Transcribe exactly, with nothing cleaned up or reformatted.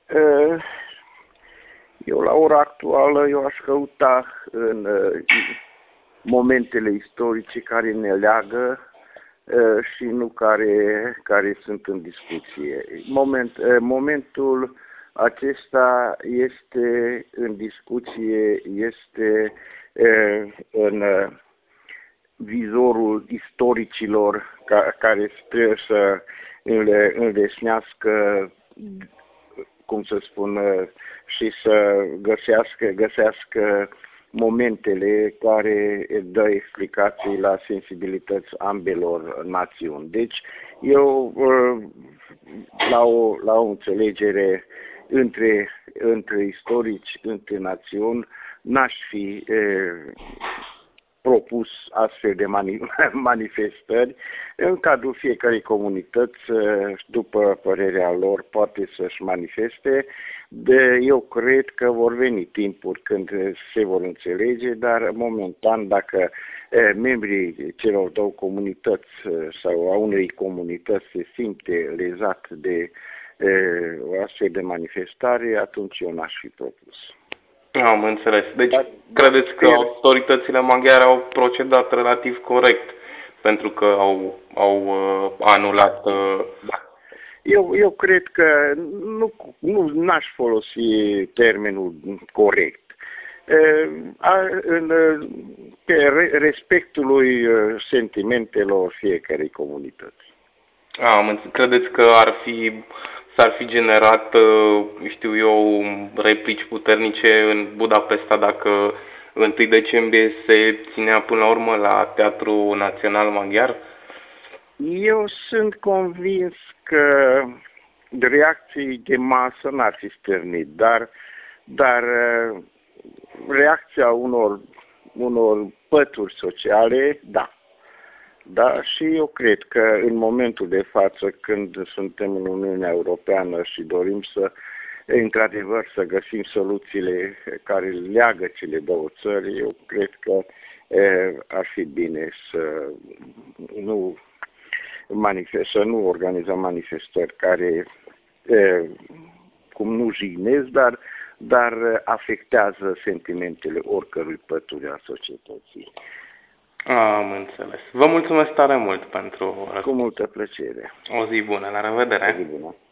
Eu, la ora actuală, eu aș căuta în momentele istorice care ne leagă și nu care, care sunt în discuție. Moment, momentul acesta este în discuție, este în vizorul istoricilor ca, care trebuie să înlesnească, cum să spun, și să găsească, găsească momentele care dă explicații la sensibilități ambelor națiuni. Deci, eu, la o, la o înțelegere între, între istorici, între națiuni, n-aș fi e, propus astfel de mani manifestări. În cadrul fiecărei comunități, după părerea lor, poate să-și manifeste. De, eu cred că vor veni timpuri când se vor înțelege, dar momentan, dacă e, membrii celor două comunități sau a unei comunități se simte lezat de e, o astfel de manifestare, atunci eu n-aș fi propus. Am înțeles. Deci, Dar, credeți că autoritățile maghiare au procedat relativ corect pentru că au, au uh, anulat... Uh... Eu, eu cred că nu, nu n-aș folosi termenul corect. A, în, pe respectului sentimentelor fiecărei comunități. Am, credeți că ar fi... s-ar fi generat, știu eu, replici puternice în Budapesta dacă întâi decembrie se ținea până la urmă la Teatrul Național Maghiar? Eu sunt convins că reacții de masă n-ar fi stârnit, dar, dar reacția unor, unor pături sociale, da. Da, și eu cred că în momentul de față, când suntem în Uniunea Europeană și dorim să, într-adevăr, să găsim soluțiile care leagă cele două țări, eu cred că e, ar fi bine să nu, manifest, să nu organizăm manifestări care, e, cum nu jignesc, dar, dar afectează sentimentele oricărui pături a societății. Am înțeles. Vă mulțumesc tare mult pentru... Cu multă plăcere. O zi bună, la revedere! O zi bună.